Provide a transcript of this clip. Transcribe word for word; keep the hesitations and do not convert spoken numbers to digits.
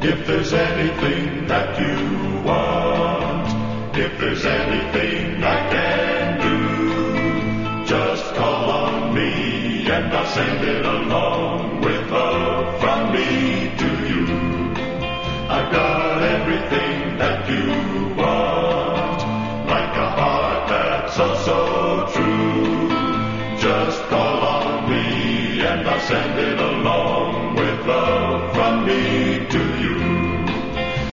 If there's anything that you want, if there's anything I can do, just call on me and I'll send it along with love from me to you. I've got everything that you want, like a heart that's so, so true. Just call on me and I'll send it